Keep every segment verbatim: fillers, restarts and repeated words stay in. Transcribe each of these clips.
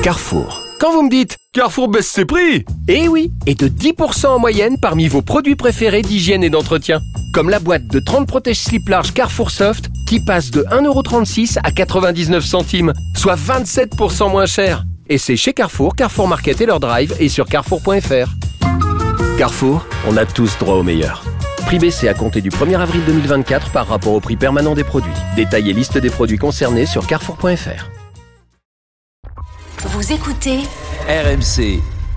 Carrefour. Quand vous me dites « Carrefour baisse ses prix !» Eh oui, et de dix pour cent en moyenne parmi vos produits préférés d'hygiène et d'entretien. Comme la boîte de trente protège-slips larges Carrefour Soft qui passe de un euro trente-six à quatre-vingt-dix-neuf centimes, soit vingt-sept pour cent moins cher. Et c'est chez Carrefour, Carrefour Market et leur drive et sur carrefour point f r. Carrefour, on a tous droit au meilleur. Prix baissé à compter du premier avril deux mille vingt-quatre par rapport au prix permanent des produits. Détail et liste des produits concernés sur carrefour point f r. Vous écoutez R M C.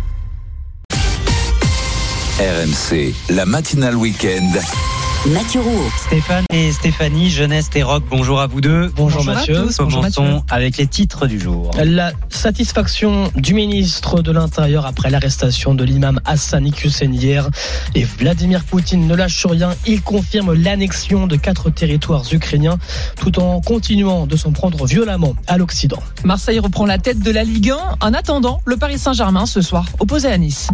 R M C, la matinale week-end. Mathieu Rouault. Stéphane et Stéphanie, Jeunesse et Rock, bonjour à vous deux. Bonjour, bonjour Mathieu. Tous, Commençons bonjour Mathieu. Avec les titres du jour. La satisfaction du ministre de l'Intérieur après l'arrestation de l'imam Hassan Iqiyoussen hier. Et Vladimir Poutine ne lâche rien. Il confirme l'annexion de quatre territoires ukrainiens tout en continuant de s'en prendre violemment à l'Occident. Marseille reprend la tête de la Ligue un. En attendant, le Paris Saint-Germain ce soir opposé à Nice.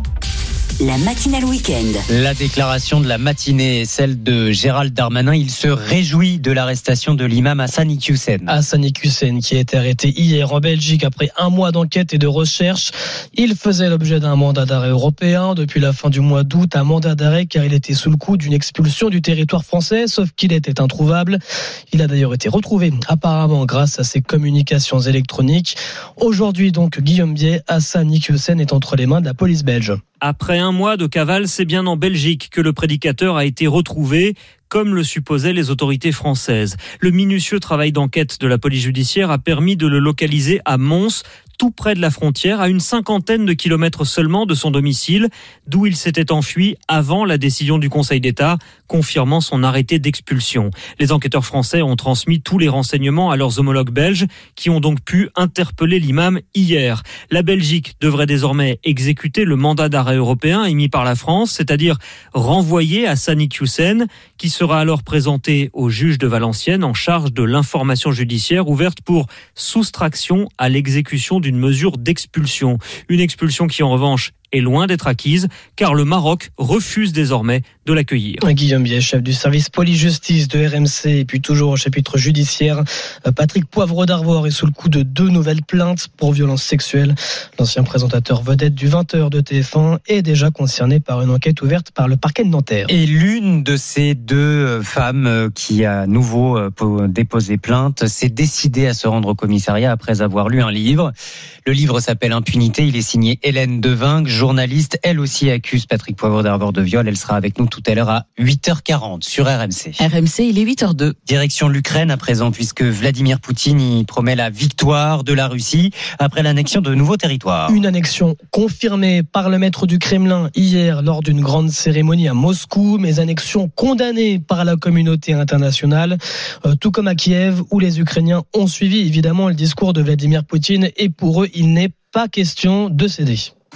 La matinale week-end. La déclaration de la matinée est celle de Gérald Darmanin. Il se réjouit de l'arrestation de l'imam Hassan Iqiyoussen. Hassan Iqiyoussen qui a été arrêté hier en Belgique après un mois d'enquête et de recherche. Il faisait l'objet d'un mandat d'arrêt européen depuis la fin du mois d'août. Un mandat d'arrêt car il était sous le coup d'une expulsion du territoire français, sauf qu'il était introuvable. Il a d'ailleurs été retrouvé apparemment grâce à ses communications électroniques. Aujourd'hui donc, Guillaume Biais, Hassan Iqiyoussen est entre les mains de la police belge. Après un mois de cavale, c'est bien en Belgique que le prédicateur a été retrouvé, comme le supposaient les autorités françaises. Le minutieux travail d'enquête de la police judiciaire a permis de le localiser à Mons, tout près de la frontière, à une cinquantaine de kilomètres seulement de son domicile, d'où il s'était enfui avant la décision du Conseil d'État, confirmant son arrêté d'expulsion. Les enquêteurs français ont transmis tous les renseignements à leurs homologues belges, qui ont donc pu interpeller l'imam hier. La Belgique devrait désormais exécuter le mandat d'arrêt européen émis par la France, c'est-à-dire renvoyer Hassan Iqiyoussen, qui sera alors présenté au juge de Valenciennes en charge de l'information judiciaire ouverte pour soustraction à l'exécution d'une mesure d'expulsion. Une expulsion qui en revanche est loin d'être acquise, car le Maroc refuse désormais de l'accueillir. Guillaume Biais, chef du service police-justice de R M C, et puis toujours au chapitre judiciaire, Patrick Poivre d'Arvor est sous le coup de deux nouvelles plaintes pour violences sexuelles. L'ancien présentateur vedette du vingt heures de T F un est déjà concerné par une enquête ouverte par le parquet de Nanterre. Et l'une de ces deux femmes qui a à nouveau déposé plainte s'est décidée à se rendre au commissariat après avoir lu un livre. Le livre s'appelle Impunité, il est signé Hélène Devingue, journaliste. Elle aussi accuse Patrick Poivre d'Arvor de viol. Elle sera avec nous tout à l'heure à huit heures quarante sur R M C. R M C, il est huit heures deux. Direction l'Ukraine à présent, puisque Vladimir Poutine y promet la victoire de la Russie après l'annexion de nouveaux territoires. Une annexion confirmée par le maître du Kremlin hier lors d'une grande cérémonie à Moscou, mais annexion condamnée par la communauté internationale, euh, tout comme à Kiev, où les Ukrainiens ont suivi évidemment le discours de Vladimir Poutine, et pour eux, il n'est pas question de céder.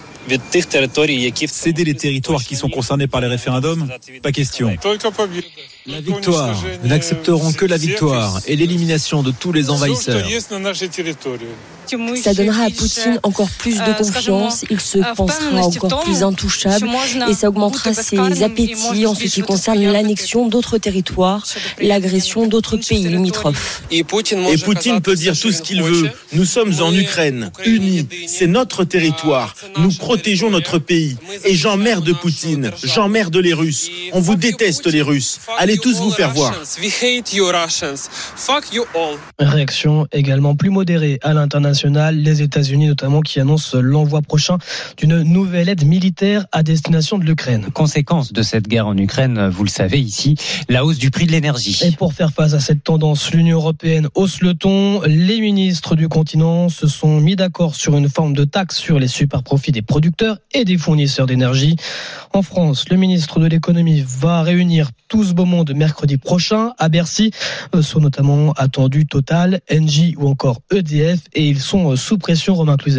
Céder les territoires qui sont concernés par les référendums, pas question. La victoire, nous n'accepterons que la victoire et l'élimination de tous les envahisseurs. Ça donnera à Poutine encore plus de confiance, il se pensera encore plus intouchable et ça augmentera ses appétits en ce qui concerne l'annexion d'autres territoires, l'agression d'autres pays limitrophes. Et Poutine peut dire tout ce qu'il veut. Nous sommes en Ukraine, unis, c'est notre territoire. Nous protégeons notre pays. Et j'emmerde Poutine, j'emmerde les Russes. On vous déteste les Russes. Allez tous vous faire voir. Réaction également plus modérée à l'international. Les États-Unis notamment qui annoncent l'envoi prochain d'une nouvelle aide militaire à destination de l'Ukraine. Conséquence de cette guerre en Ukraine, vous le savez ici, la hausse du prix de l'énergie. Et pour faire face à cette tendance, l'Union européenne hausse le ton. Les ministres du continent se sont mis d'accord sur une forme de taxe sur les super-profits des producteurs et des fournisseurs d'énergie. En France, le ministre de l'économie va réunir tout ce beau monde mercredi prochain à Bercy. Sont notamment attendus Total, Engie ou encore E D F, et ils sont sous pression, Romain Cluzel.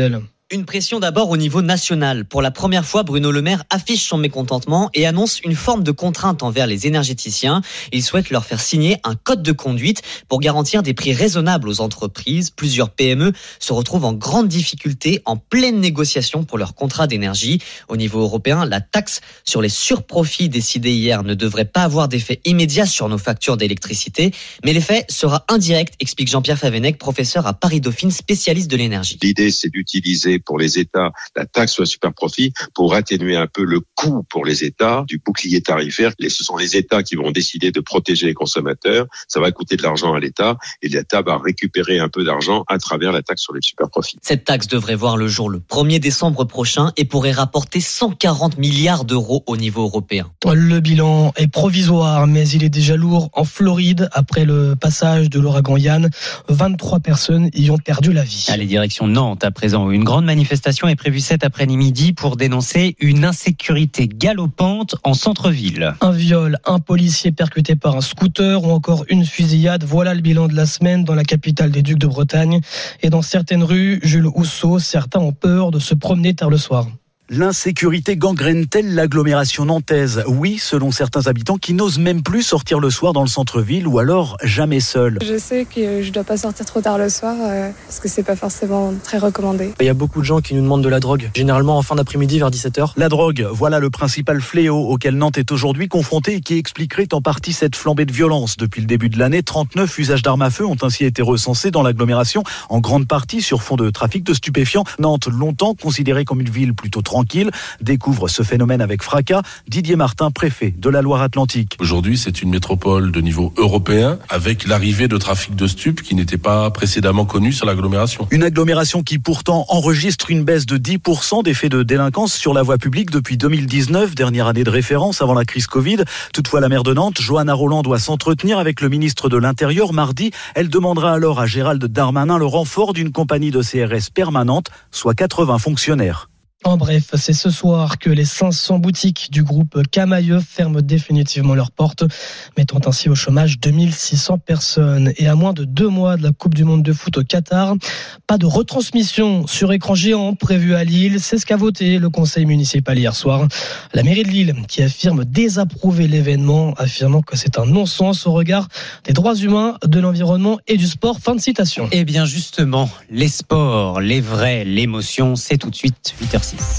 Une pression d'abord au niveau national. Pour la première fois, Bruno Le Maire affiche son mécontentement et annonce une forme de contrainte envers les énergéticiens. Il souhaite leur faire signer un code de conduite pour garantir des prix raisonnables aux entreprises. Plusieurs P M E se retrouvent en grande difficulté, en pleine négociation pour leur contrat d'énergie. Au niveau européen, la taxe sur les surprofits décidée hier ne devrait pas avoir d'effet immédiat sur nos factures d'électricité, mais l'effet sera indirect, explique Jean-Pierre Favennec, professeur à Paris-Dauphine, spécialiste de l'énergie. L'idée, c'est d'utiliser pour les États la taxe sur les superprofits pour atténuer un peu le coût pour les États du bouclier tarifaire. Et ce sont les États qui vont décider de protéger les consommateurs. Ça va coûter de l'argent à l'État et l'État va récupérer un peu d'argent à travers la taxe sur les superprofits. Cette taxe devrait voir le jour le premier décembre prochain et pourrait rapporter cent quarante milliards d'euros au niveau européen. Le bilan est provisoire, mais il est déjà lourd en Floride. Après le passage de l'ouragan Yann, vingt-trois personnes y ont perdu la vie. Allez, direction Nantes à présent. Une grande manifestation est prévue cet après-midi pour dénoncer une insécurité galopante en centre-ville. Un viol, un policier percuté par un scooter ou encore une fusillade. Voilà le bilan de la semaine dans la capitale des Ducs de Bretagne. Et dans certaines rues, Jules Housseau, certains ont peur de se promener tard le soir. L'insécurité gangrène-t-elle l'agglomération nantaise ? Oui, selon certains habitants qui n'osent même plus sortir le soir dans le centre-ville ou alors jamais seuls. Je sais que je ne dois pas sortir trop tard le soir euh, parce que c'est pas forcément très recommandé. Il y a beaucoup de gens qui nous demandent de la drogue, généralement en fin d'après-midi vers dix-sept heures. La drogue, voilà le principal fléau auquel Nantes est aujourd'hui confrontée et qui expliquerait en partie cette flambée de violence. Depuis le début de l'année, trente-neuf usages d'armes à feu ont ainsi été recensés dans l'agglomération, en grande partie sur fond de trafic de stupéfiants. Nantes, longtemps considérée comme une ville plutôt tranquille, découvre ce phénomène avec fracas. Didier Martin, préfet de la Loire-Atlantique. Aujourd'hui, c'est une métropole de niveau européen avec l'arrivée de trafic de stupes qui n'était pas précédemment connu sur l'agglomération. Une agglomération qui pourtant enregistre une baisse de dix pour cent des faits de délinquance sur la voie publique depuis deux mille dix-neuf, dernière année de référence avant la crise Covid. Toutefois, la maire de Nantes, Johanna Rolland, doit s'entretenir avec le ministre de l'Intérieur mardi. Elle demandera alors à Gérald Darmanin le renfort d'une compagnie de C R S permanente, soit quatre-vingts fonctionnaires. En bref, c'est ce soir que les cinq cents boutiques du groupe Camaïeu ferment définitivement leurs portes, mettant ainsi au chômage deux mille six cents personnes. Et à moins de deux mois de la Coupe du Monde de foot au Qatar, pas de retransmission sur écran géant prévue à Lille. C'est ce qu'a voté le conseil municipal hier soir. La mairie de Lille qui affirme désapprouver l'événement, affirmant que c'est un non-sens au regard des droits humains, de l'environnement et du sport. Fin de citation. Eh bien justement, les sports, les vrais, l'émotion, c'est tout de suite huit heures six.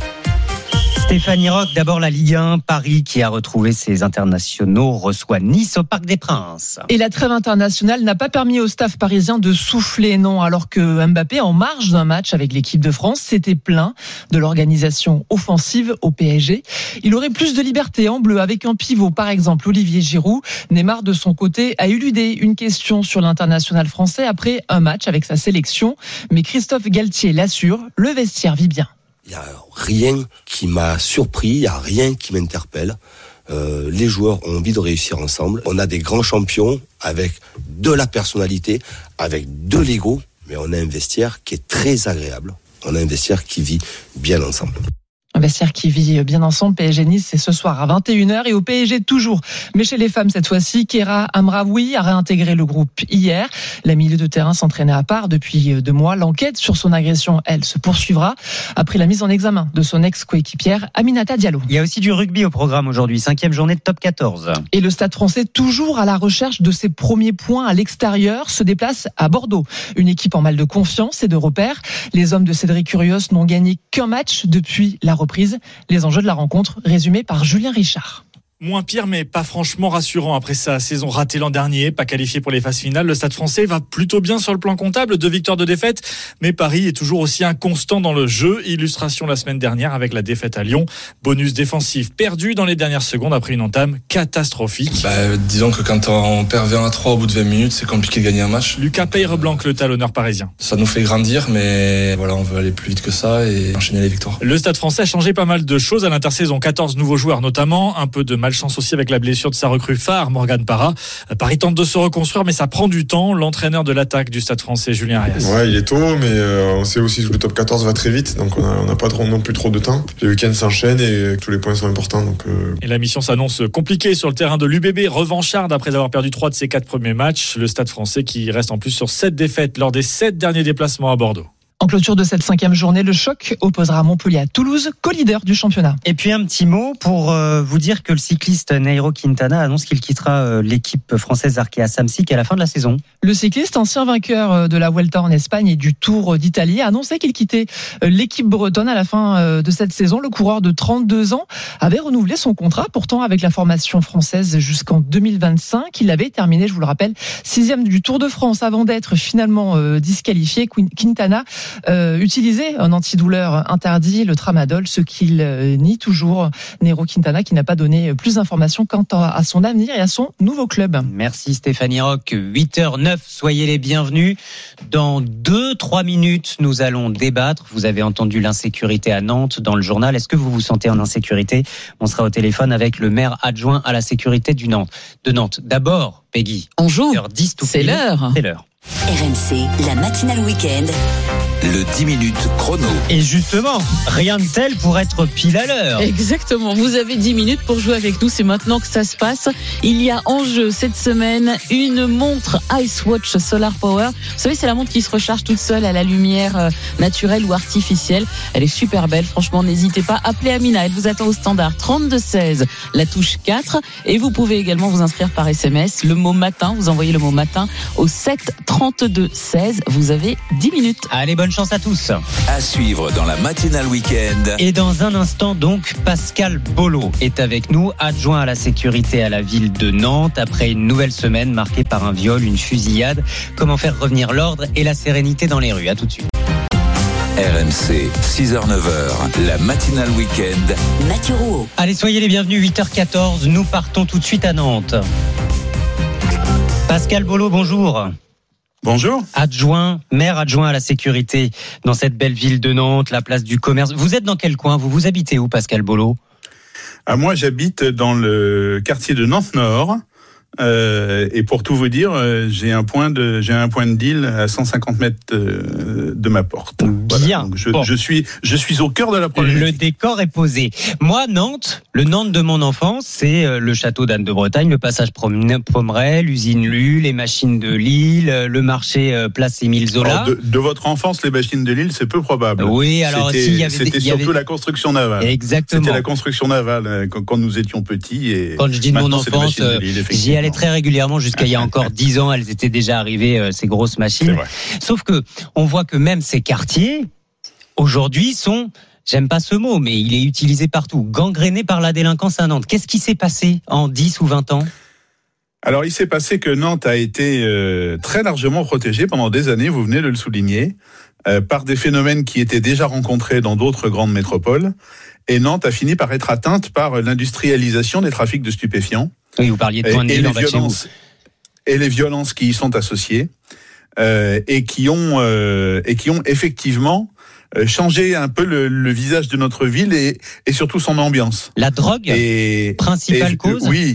Stéphanie Roch, d'abord la Ligue un, Paris qui a retrouvé ses internationaux reçoit Nice au Parc des Princes. Et la trêve internationale n'a pas permis au staff parisien de souffler, non, alors que Mbappé, en marge d'un match avec l'équipe de France, s'était plaint de l'organisation offensive au P S G. Il aurait plus de liberté en bleu avec un pivot, par exemple Olivier Giroud. Neymar, de son côté, a éludé une question sur l'international français après un match avec sa sélection. Mais Christophe Galtier l'assure, le vestiaire vit bien. Il n'y a rien qui m'a surpris, il n'y a rien qui m'interpelle. Euh, les joueurs ont envie de réussir ensemble. On a des grands champions avec de la personnalité, avec de l'ego, mais on a un vestiaire qui est très agréable. On a un vestiaire qui vit bien ensemble. Un vestiaire qui vit bien ensemble. P S G Nice, c'est ce soir à vingt et une heures. Et au P S G toujours. Mais chez les femmes cette fois-ci, Kéra Amraoui a réintégré le groupe hier. La milieu de terrain s'entraînait à part depuis deux mois. L'enquête sur son agression, elle, se poursuivra après la mise en examen de son ex-coéquipière Aminata Diallo. Il y a aussi du rugby au programme aujourd'hui. Cinquième journée de top quatorze. Et le Stade français, toujours à la recherche de ses premiers points à l'extérieur, se déplace à Bordeaux. Une équipe en mal de confiance et de repères. Les hommes de Cédric Curios n'ont gagné qu'un match depuis la reprise. Les enjeux de la rencontre, résumés par Julien Richard. Moins pire, mais pas franchement rassurant après sa saison ratée l'an dernier, pas qualifié pour les phases finales. Le Stade français va plutôt bien sur le plan comptable, deux victoires, deux défaites, mais Paris est toujours aussi inconstant dans le jeu. Illustration la semaine dernière avec la défaite à Lyon. Bonus défensif perdu dans les dernières secondes après une entame catastrophique. Bah, disons que quand on perd vingt à trois au bout de vingt minutes, c'est compliqué de gagner un match. Lucas Peyreblanc, le talonneur parisien. Ça nous fait grandir, mais voilà, on veut aller plus vite que ça et enchaîner les victoires. Le Stade français a changé pas mal de choses à l'intersaison. quatorze nouveaux joueurs notamment, un peu de malchance aussi avec la blessure de sa recrue phare, Morgan Parra. Paris tente de se reconstruire, mais ça prend du temps. L'entraîneur de l'attaque du Stade français, Julien Arias. Ouais, il est tôt, mais euh, on sait aussi que le top quatorze va très vite, donc on n'a pas trop, non plus trop de temps. Les week-ends s'enchaînent et tous les points sont importants. Donc, euh... Et la mission s'annonce compliquée sur le terrain de l'U B B, revancharde après avoir perdu trois de ses quatre premiers matchs. Le Stade français qui reste en plus sur sept défaites lors des sept derniers déplacements à Bordeaux. En clôture de cette cinquième journée, le choc opposera Montpellier à Toulouse, co-leader du championnat. Et puis un petit mot pour euh, vous dire que le cycliste Nairo Quintana annonce qu'il quittera euh, l'équipe française Arkea Samsic à la fin de la saison. Le cycliste, ancien vainqueur de la Vuelta en Espagne et du Tour d'Italie, a annoncé qu'il quittait l'équipe bretonne à la fin de cette saison. Le coureur de trente-deux ans avait renouvelé son contrat, pourtant avec la formation française jusqu'en deux mille vingt-cinq. Il avait terminé, je vous le rappelle, sixième du Tour de France avant d'être finalement euh, disqualifié. Quintana euh, utilisait un antidouleur interdit, le tramadol, ce qu'il euh, nie toujours. Nairo Quintana qui n'a pas donné plus d'informations quant à son avenir et à son nouveau club. Merci Stéphanie Roch. huit heures neuf, soyez les bienvenus. Dans deux trois minutes, nous allons débattre. Vous avez entendu l'insécurité à Nantes dans le journal. Est-ce que vous vous sentez en insécurité ? On sera au téléphone avec le maire adjoint à la sécurité du Nantes, de Nantes. D'abord, Peggy. On joue. dix, c'est l'heure. C'est l'heure. R M C, la matinale week-end. Le dix minutes chrono. Et justement, rien de tel pour être pile à l'heure. Exactement, vous avez dix minutes pour jouer avec nous, c'est maintenant que ça se passe. Il y a en jeu cette semaine une montre Icewatch Solar Power. Vous savez, c'est la montre qui se recharge toute seule à la lumière naturelle ou artificielle. Elle est super belle, franchement, n'hésitez pas. Appelez Amina, elle vous attend au standard trente-deux seize, la touche quatre. Et vous pouvez également vous inscrire par S M S. Le mot matin, vous envoyez le mot matin au sept trente-deux seize. Vous avez dix minutes. Allez, bonne chance à tous. À suivre dans la matinale week-end. Et dans un instant donc, Pascal Bolo est avec nous, adjoint à la sécurité à la ville de Nantes, après une nouvelle semaine marquée par un viol, une fusillade. Comment faire revenir l'ordre et la sérénité dans les rues ? À tout de suite. R M C, six heures neuf heures, la matinale week-end. Mathieu Rouault. Allez, soyez les bienvenus, huit heures quatorze, nous partons tout de suite à Nantes. Pascal Bolo, bonjour. Bonjour. Adjoint, maire adjoint à la sécurité dans cette belle ville de Nantes, la place du commerce. Vous êtes dans quel coin ? Vous vous habitez où, Pascal Bolo ? Ah, moi, j'habite dans le quartier de Nantes-Nord. Euh, et pour tout vous dire, euh, j'ai un point de j'ai un point de deal à cent cinquante mètres euh, de ma porte. Voilà. Bien. Donc je, bon. je suis je suis au cœur de la problématique. Le décor est posé. Moi, Nantes, le Nantes de mon enfance, c'est euh, le château d'Anne de Bretagne, le passage Pommeraye, l'usine Lu, les machines de Lille, le marché euh, Place Émile Zola. Alors, de, de votre enfance, les machines de Lille, c'est peu probable. Oui, alors c'était, si, il y avait c'était des, surtout avait... la construction navale. Exactement. C'était la construction navale quand, quand nous étions petits. Et quand je dis de mon enfance, de Lille, j'y allais très régulièrement jusqu'à il y a encore dix ans, elles étaient déjà arrivées, euh, ces grosses machines. Sauf que on voit que même ces quartiers, aujourd'hui, sont, j'aime pas ce mot, mais il est utilisé partout, gangrénés par la délinquance à Nantes. Qu'est-ce qui s'est passé en dix ou vingt ans ? Alors, il s'est passé que Nantes a été euh, très largement protégée pendant des années, vous venez de le souligner, euh, par des phénomènes qui étaient déjà rencontrés dans d'autres grandes métropoles. Et Nantes a fini par être atteinte par l'industrialisation des trafics de stupéfiants. Oui, vous parliez de point de deal en bas de chez vous. Et les violences qui y sont associées, euh, et qui ont euh, et qui ont effectivement euh, changé un peu le, le visage de notre ville et, et surtout son ambiance. La drogue, et, principale et, cause. Oui,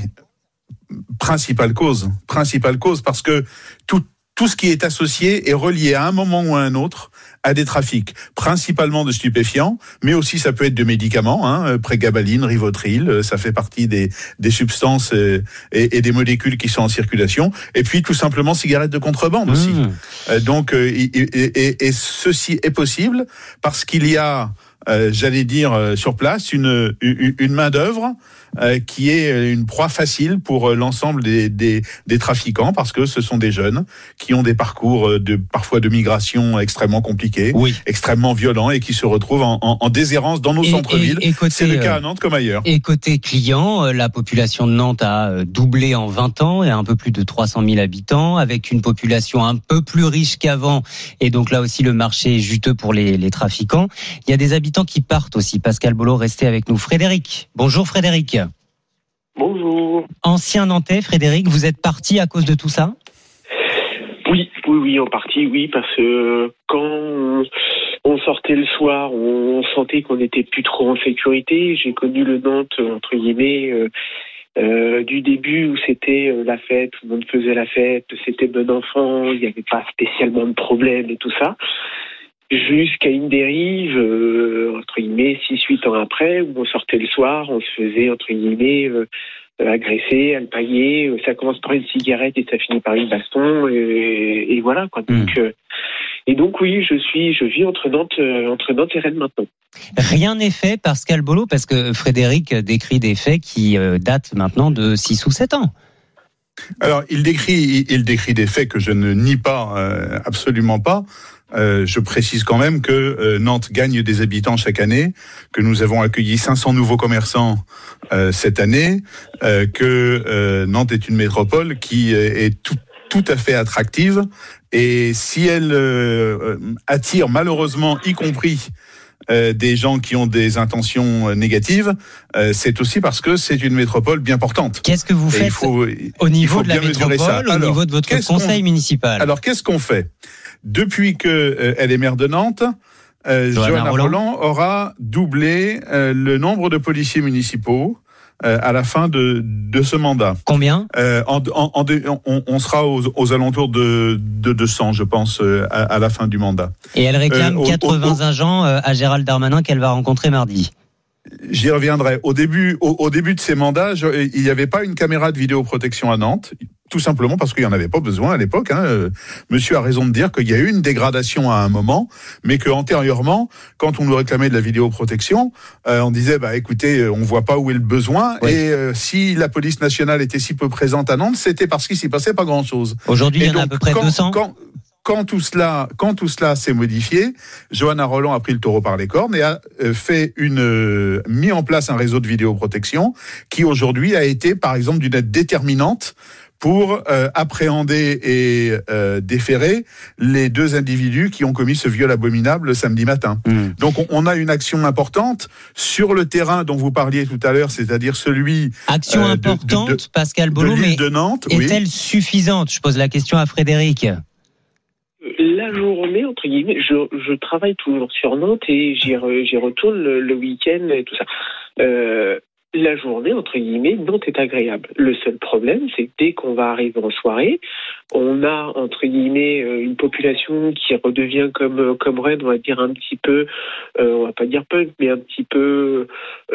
principale cause, principale cause, parce que tout tout ce qui est associé est relié à un moment ou à un autre à des trafics, principalement de stupéfiants, mais aussi ça peut être de médicaments, hein, prégabaline, rivotril, ça fait partie des, des substances et, et, et des molécules qui sont en circulation, et puis tout simplement cigarettes de contrebande aussi. Mmh. Donc, et, et, et, et ceci est possible parce qu'il y a, euh, j'allais dire, sur place, une, une, une main-d'œuvre Euh, qui est une proie facile pour euh, l'ensemble des, des, des trafiquants, parce que ce sont des jeunes qui ont des parcours de parfois de migration extrêmement compliqués, oui. extrêmement violents, et qui se retrouvent en, en, en déshérence dans nos et, centres-villes. Et, et côté, c'est le cas à Nantes comme ailleurs. Et côté client, la population de Nantes a doublé en vingt ans et a un peu plus de trois cent mille habitants, avec une population un peu plus riche qu'avant, et donc là aussi le marché est juteux pour les, les trafiquants. Il y a des habitants qui partent aussi. Pascal Bolo, restez avec nous. Frédéric. Bonjour Frédéric. Bonjour. Ancien Nantais, Frédéric, vous êtes parti à cause de tout ça ? Oui, oui, oui, en partie, oui, parce que quand on sortait le soir, on sentait qu'on n'était plus trop en sécurité. J'ai connu le Nantes, entre guillemets, euh, euh, du début où c'était la fête, tout le monde faisait la fête, c'était bon enfant, il n'y avait pas spécialement de problème et tout ça. Jusqu'à une dérive, euh, entre guillemets, six huit ans après, où on sortait le soir, on se faisait, entre guillemets, euh, agresser, alpaguer. Ça commence par une cigarette et ça finit par une baston, et, et voilà, quoi. Donc, mmh. euh, Et donc oui, je suis, je vis entre Nantes, euh, entre Nantes et Rennes maintenant. Rien n'est fait, Pascal Bolo, parce que Frédéric décrit des faits qui euh, datent maintenant de six ou sept ans. Alors, il décrit, il décrit des faits que je ne nie pas, euh, absolument pas. Euh, je précise quand même que euh, Nantes gagne des habitants chaque année, que nous avons accueilli cinq cents nouveaux commerçants euh, cette année, euh, que euh, Nantes est une métropole qui est tout, tout à fait attractive. Et si elle euh, attire malheureusement, y compris euh, des gens qui ont des intentions négatives, euh, c'est aussi parce que c'est une métropole bien portante. Qu'est-ce que vous faites faut, au niveau de la métropole, au alors, niveau de votre conseil municipal? Alors, qu'est-ce qu'on fait? Depuis que euh, elle est maire de Nantes, euh, Johanna Rolland. Rolland aura doublé euh, le nombre de policiers municipaux euh, à la fin de, de ce mandat. Combien euh, en, en, en, on, on sera aux, aux alentours de, de deux cents, je pense, euh, à, à la fin du mandat. Et elle réclame euh, quatre-vingts au, au, agents euh, à Gérald Darmanin qu'elle va rencontrer mardi. J'y reviendrai. Au début, au, au début de ces mandats, je, il n'y avait pas une caméra de vidéoprotection à Nantes, tout simplement parce qu'il n'y en avait pas besoin à l'époque. Hein. Euh, monsieur a raison de dire qu'il y a eu une dégradation à un moment, mais qu'antérieurement, quand on nous réclamait de la vidéoprotection, euh, on disait, bah écoutez, on voit pas où est le besoin. Oui. Et euh, si la police nationale était si peu présente à Nantes, c'était parce qu'il s'y passait pas grand-chose. Aujourd'hui, il y en donc, a à peu près quand, deux cents. Quand, Quand tout cela, quand tout cela s'est modifié, Johanna Rolland a pris le taureau par les cornes et a fait une, euh, mis en place un réseau de vidéoprotection qui aujourd'hui a été, par exemple, d'une aide déterminante pour euh, appréhender et euh, déférer les deux individus qui ont commis ce viol abominable le samedi matin. Mmh. Donc on, on a une action importante sur le terrain dont vous parliez tout à l'heure, c'est-à-dire celui action euh, de, importante, de, de, Pascal Bolo, de l'île mais de Nantes. Est-elle oui. suffisante? Je pose la question à Frédéric. La journée, entre guillemets, je, je travaille toujours sur Nantes et j'y, re, j'y retourne le, le week-end et tout ça. Euh, la journée, entre guillemets, Nantes est agréable. Le seul problème, c'est que dès qu'on va arriver en soirée, on a, entre guillemets, une population qui redevient comme, comme Rennes, on va dire un petit peu, euh, on va pas dire punk, mais un petit peu,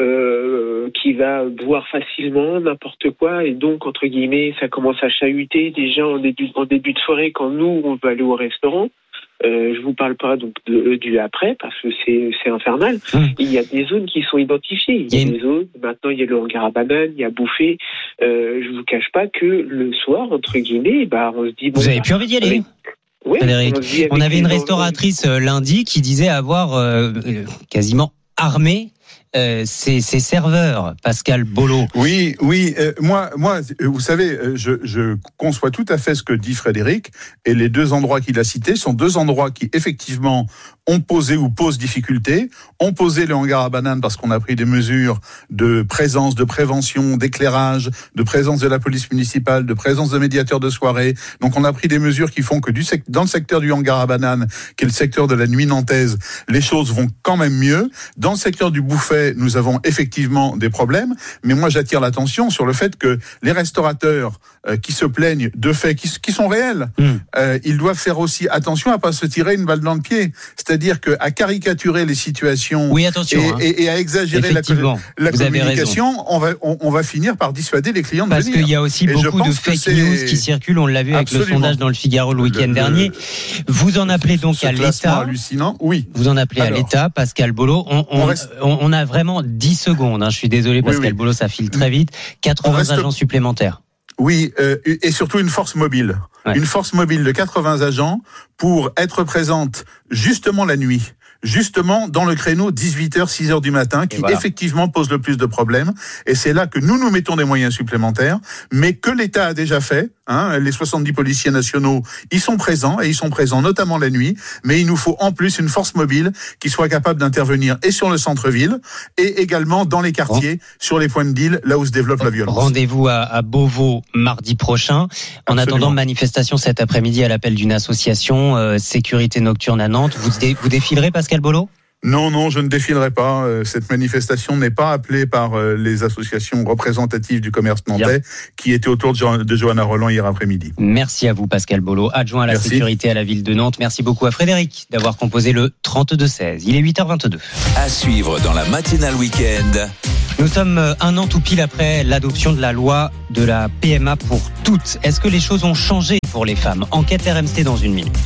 euh, qui va boire facilement, n'importe quoi, et donc, entre guillemets, ça commence à chahuter déjà en début, en début de soirée quand nous, on va aller au restaurant. Euh, je vous parle pas donc de, du après parce que c'est, c'est infernal. Mmh. Il y a des zones qui sont identifiées. Il y a mmh. des zones. Maintenant, il y a le hangar à bananes, il y a bouffé. Euh, je vous cache pas que le soir, entre guillemets, bah on se dit. Bon, vous avez plus envie d'y aller. Avec... Oui. On, on avait une restauratrice gens... lundi qui disait avoir euh, quasiment armé. Euh, ces, ces serveurs, Pascal Bolo. Oui, oui. Euh, moi, moi, vous savez, je, je conçois tout à fait ce que dit Frédéric. Et les deux endroits qu'il a cités sont deux endroits qui effectivement ont posé ou posent difficulté. Ont posé le hangar à bananes parce qu'on a pris des mesures de présence, de prévention, d'éclairage, de présence de la police municipale, de présence de médiateurs de soirée. Donc, on a pris des mesures qui font que du sec- dans le secteur du hangar à bananes, qui est le secteur de la nuit nantaise, les choses vont quand même mieux. Dans le secteur du Bouffet, nous avons effectivement des problèmes, mais moi j'attire l'attention sur le fait que les restaurateurs euh, qui se plaignent de faits qui, qui sont réels, mmh. euh, ils doivent faire aussi attention à pas se tirer une balle dans le pied. C'est-à-dire que à caricaturer les situations oui, attention, et, hein. et, et à exagérer la, la communication, on va, on, on va finir par dissuader les clients de Parce venir. Parce qu'il y a aussi et beaucoup de fake news qui circulent, on l'a vu avec Absolument. le sondage dans le Figaro le week-end le, dernier. Vous en appelez donc ce à l'État. hallucinant, oui. Vous en appelez Alors, à l'État, Pascal Bolo. On, on, on, reste... on, on a vraiment dix secondes. Hein. Je suis désolé, Pascal oui, oui. Bolo, ça file très vite. quatre-vingts reste... agents supplémentaires. Oui, euh, et surtout une force mobile. Ouais. Une force mobile de quatre-vingts agents pour être présente justement la nuit. Justement dans le créneau dix-huit heures, six heures du matin, qui voilà. effectivement pose le plus de problèmes. Et c'est là que nous nous mettons des moyens supplémentaires, mais que l'État a déjà fait. Hein, les soixante-dix policiers nationaux, ils sont présents, et ils sont présents notamment la nuit, mais il nous faut en plus une force mobile qui soit capable d'intervenir et sur le centre-ville, et également dans les quartiers, bon. sur les points de deal, là où se développe la violence. Rendez-vous à, à Beauvau mardi prochain. En Absolument. attendant, manifestation cet après-midi à l'appel d'une association, euh, sécurité nocturne à Nantes. Vous, dé, vous défilerez, Pascal Bolo ? Non, non, je ne défilerai pas. Cette manifestation n'est pas appelée par les associations représentatives du commerce nantais Bien. qui étaient autour de, jo- de Johanna Rolland hier après-midi. Merci à vous, Pascal Bolo, adjoint à la Merci. sécurité à la ville de Nantes. Merci beaucoup à Frédéric d'avoir composé le trente-deux seize. Il est huit heures vingt-deux. À suivre dans la matinale week-end. Nous sommes un an tout pile après l'adoption de la loi de la P M A pour toutes. Est-ce que les choses ont changé pour les femmes ? Enquête R M C dans une minute.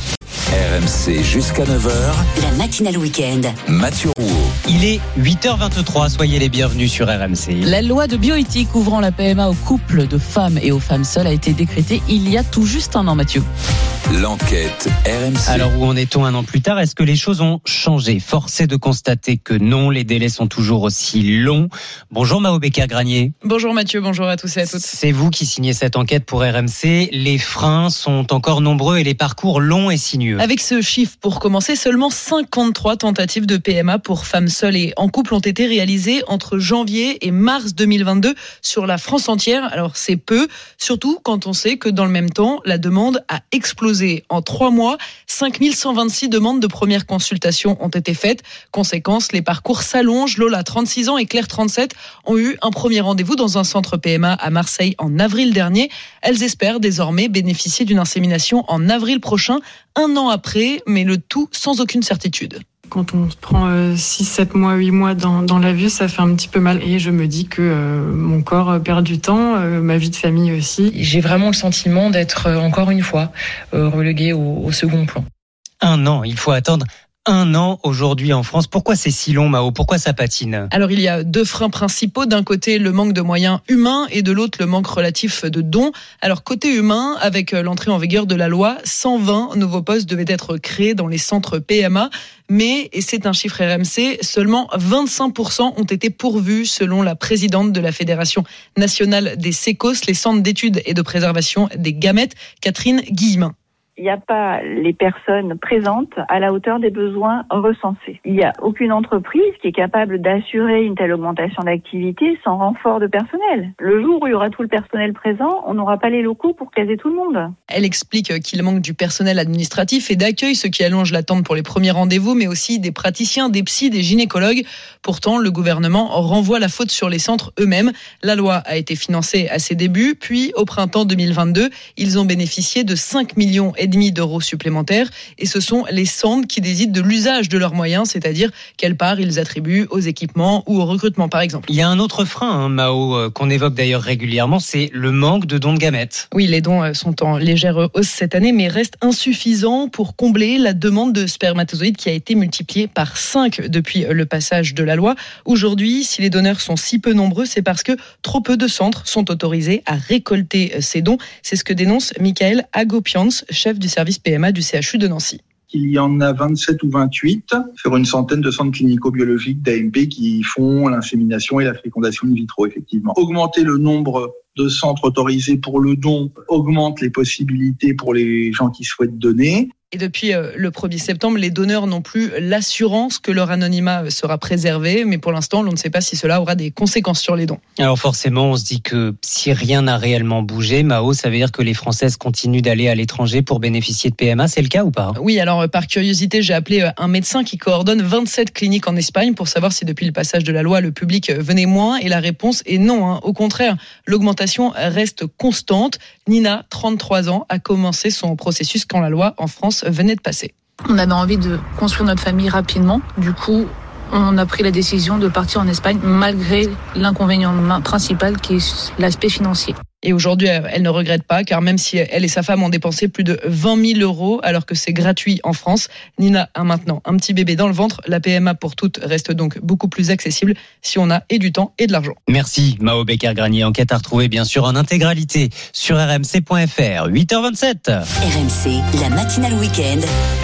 R M C jusqu'à neuf heures. La matinale week-end. Mathieu Rouault. Il est huit heures vingt-trois, soyez les bienvenus sur R M C. La loi de bioéthique ouvrant la P M A aux couples de femmes et aux femmes seules a été décrétée il y a tout juste un an, Mathieu. L'enquête R M C. Alors, où en est-on un an plus tard? Est-ce que les choses ont changé? Force est de constater que non, les délais sont toujours aussi longs. Bonjour Mao Becker-Granier. Bonjour Mathieu, bonjour à tous et à toutes. C'est vous qui signez cette enquête pour R M C. Les freins sont encore nombreux et les parcours longs et sinueux. Avec ce chiffre, pour commencer, seulement cinquante-trois tentatives de P M A pour femmes seules et en couple ont été réalisées entre janvier et mars deux mille vingt-deux sur la France entière. Alors c'est peu, surtout quand on sait que dans le même temps, la demande a explosé. En trois mois, cinq mille cent vingt-six demandes de première consultation ont été faites. Conséquence, les parcours s'allongent. Lola, trente-six ans, et Claire, trente-sept, ont eu un premier rendez-vous dans un centre P M A à Marseille en avril dernier. Elles espèrent désormais bénéficier d'une insémination en avril prochain, un an après, mais le tout sans aucune certitude. Quand on se prend euh, six, sept mois, huit mois dans, dans la vie, ça fait un petit peu mal. Et je me dis que euh, mon corps perd du temps, euh, ma vie de famille aussi. J'ai vraiment le sentiment d'être, euh, encore une fois, euh, reléguée au, au second plan. Un an, il faut attendre un an aujourd'hui en France. Pourquoi c'est si long, Mao? Pourquoi ça patine? Alors, il y a deux freins principaux. D'un côté, le manque de moyens humains et de l'autre, le manque relatif de dons. Alors, côté humain, avec l'entrée en vigueur de la loi, cent vingt nouveaux postes devaient être créés dans les centres P M A. Mais, et c'est un chiffre R M C, seulement vingt-cinq pour cent ont été pourvus selon la présidente de la Fédération nationale des sécos, les centres d'études et de préservation des gamètes, Catherine Guillemin. Il n'y a pas les personnes présentes à la hauteur des besoins recensés. Il n'y a aucune entreprise qui est capable d'assurer une telle augmentation d'activité sans renfort de personnel. Le jour où il y aura tout le personnel présent, on n'aura pas les locaux pour caser tout le monde. Elle explique qu'il manque du personnel administratif et d'accueil, ce qui allonge l'attente pour les premiers rendez-vous, mais aussi des praticiens, des psys, des gynécologues. Pourtant, le gouvernement renvoie la faute sur les centres eux-mêmes. La loi a été financée à ses débuts, puis au printemps deux mille vingt-deux, ils ont bénéficié de cinq millions et demi d'euros supplémentaires, et ce sont les centres qui décident de l'usage de leurs moyens, c'est-à-dire quelle part ils attribuent aux équipements ou au recrutement par exemple. Il y a un autre frein, hein, Mao, qu'on évoque d'ailleurs régulièrement, c'est le manque de dons de gamètes. Oui, les dons sont en légère hausse cette année, mais restent insuffisants pour combler la demande de spermatozoïdes qui a été multipliée par cinq depuis le passage de la loi. Aujourd'hui, si les donneurs sont si peu nombreux, c'est parce que trop peu de centres sont autorisés à récolter ces dons. C'est ce que dénonce Michael Agopians, chef du service P M A du C H U de Nancy. Il y en a vingt-sept ou vingt-huit sur une centaine de centres clinico-biologiques d'A M P qui font l'insémination et la fécondation in vitro, effectivement. Augmenter le nombre de centres autorisés pour le don augmente les possibilités pour les gens qui souhaitent donner. Et depuis le premier septembre, les donneurs n'ont plus l'assurance que leur anonymat sera préservé. Mais pour l'instant, on ne sait pas si cela aura des conséquences sur les dons. Alors forcément, on se dit que si rien n'a réellement bougé, Mao, ça veut dire que les Françaises continuent d'aller à l'étranger pour bénéficier de P M A. C'est le cas ou pas? Oui, alors par curiosité, j'ai appelé un médecin qui coordonne vingt-sept cliniques en Espagne pour savoir si depuis le passage de la loi, le public venait moins. Et la réponse est non. Hein. Au contraire, l'augmentation reste constante. Nina, trente-trois ans, a commencé son processus quand la loi en France venait de passer. On avait envie de construire notre famille rapidement. Du coup, on a pris la décision de partir en Espagne malgré l'inconvénient principal qui est l'aspect financier. Et aujourd'hui, elle ne regrette pas, car même si elle et sa femme ont dépensé plus de vingt mille euros, alors que c'est gratuit en France, Nina a maintenant un petit bébé dans le ventre. La P M A pour toutes reste donc beaucoup plus accessible si on a et du temps et de l'argent. Merci Mao Becker-Granier. Enquête à retrouver bien sûr en intégralité sur r m c point f r. huit heures vingt-sept. R M C, la matinale week-end.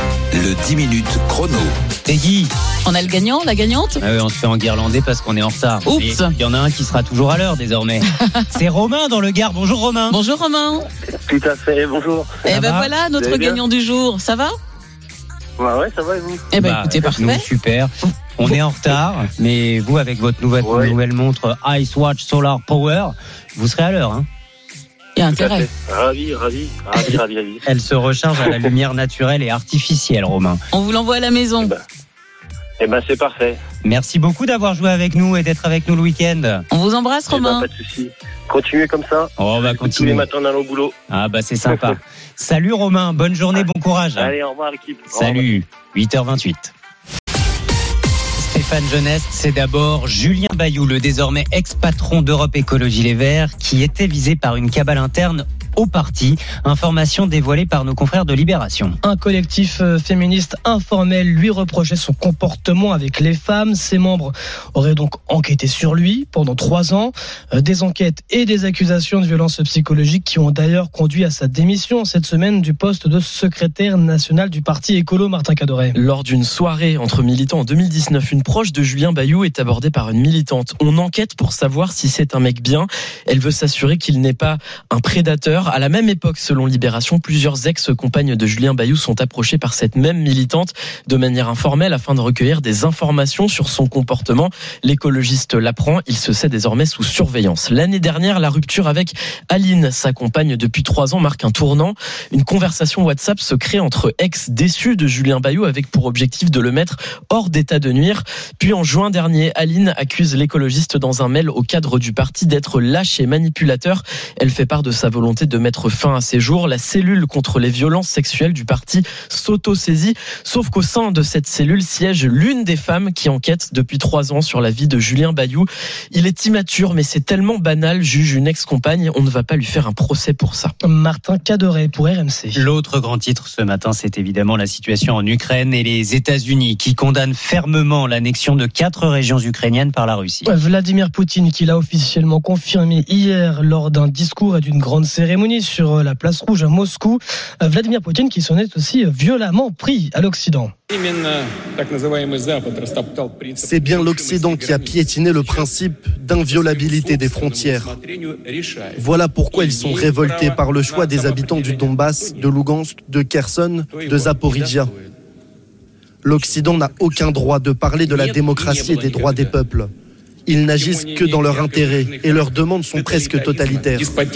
Le dix minutes chrono. Peggy. On a le gagnant, la gagnante? Ah oui, on se fait enguirlander parce qu'on est en retard. Oups. Il y en a un qui sera toujours à l'heure désormais. C'est Romain dans le Gard. Bonjour Romain. Bonjour Romain. Tout à fait, bonjour. Et ben voilà notre gagnant du jour. Ça va? Ouais, ouais, ça va et vous? Eh ben bah, écoutez, parfait. Nous, super. On vous... est en retard, mais vous avec votre nouvelle, ouais. nouvelle montre Ice Watch Solar Power, vous serez à l'heure. Hein. Il y a intérêt. Ravi, ravi, ravi, ravi, ravi. Elle se recharge à la lumière naturelle et artificielle, Romain. On vous l'envoie à la maison. Eh ben, eh ben c'est parfait. Merci beaucoup d'avoir joué avec nous et d'être avec nous le week-end. On vous embrasse, eh Romain. Ben, pas de souci. Continuez comme ça. Oh, on va continuer. Tous les matins dans le boulot. Ah bah c'est sympa. Salut Romain, bonne journée, bon courage. Allez, au revoir l'équipe. Salut, huit heures vingt-huit. Stéphane Jeunesse, c'est d'abord Julien Bayou, le désormais ex-patron d'Europe Écologie Les Verts, qui était visé par une cabale interne au parti. Information dévoilée par nos confrères de Libération. Un collectif féministe informel lui reprochait son comportement avec les femmes. Ses membres auraient donc enquêté sur lui pendant trois ans. Des enquêtes et des accusations de violences psychologiques qui ont d'ailleurs conduit à sa démission cette semaine du poste de secrétaire national du parti écolo. Martin Cadoret. Lors d'une soirée entre militants en deux mille dix-neuf, une proche de Julien Bayou est abordée par une militante. On enquête pour savoir si c'est un mec bien. Elle veut s'assurer qu'il n'est pas un prédateur. À la même époque, selon Libération, plusieurs ex-compagnes de Julien Bayou sont approchées par cette même militante de manière informelle afin de recueillir des informations sur son comportement. L'écologiste l'apprend, il se sait désormais sous surveillance. L'année dernière, la rupture avec Aline, sa compagne depuis trois ans, marque un tournant. Une conversation WhatsApp se crée entre ex déçus de Julien Bayou avec pour objectif de le mettre hors d'état de nuire. Puis en juin dernier, Aline accuse l'écologiste dans un mail au cadre du parti d'être lâche et manipulateur. Elle fait part de sa volonté de mettre fin à ses jours. La cellule contre les violences sexuelles du parti s'auto-saisit, sauf qu'au sein de cette cellule siège l'une des femmes qui enquête depuis trois ans sur la vie de Julien Bayou. Il est immature, mais c'est tellement banal, juge une ex-compagne, on ne va pas lui faire un procès pour ça. Martin Cadoret pour R M C. L'autre grand titre ce matin, c'est évidemment la situation en Ukraine et les États-Unis qui condamnent fermement l'annexion de quatre régions ukrainiennes par la Russie. Vladimir Poutine qui l'a officiellement confirmé hier lors d'un discours et d'une grande cérémonie sur la place rouge à Moscou. Vladimir Poutine qui s'en est aussi violemment pris à l'Occident. C'est bien l'Occident qui a piétiné le principe d'inviolabilité des frontières. Voilà pourquoi ils sont révoltés par le choix des habitants du Donbass, de Lugansk, de Kherson, de Zaporizhia. L'Occident n'a aucun droit de parler de la démocratie et des droits des peuples. Ils n'agissent que dans leur intérêt et leurs demandes sont presque totalitaires.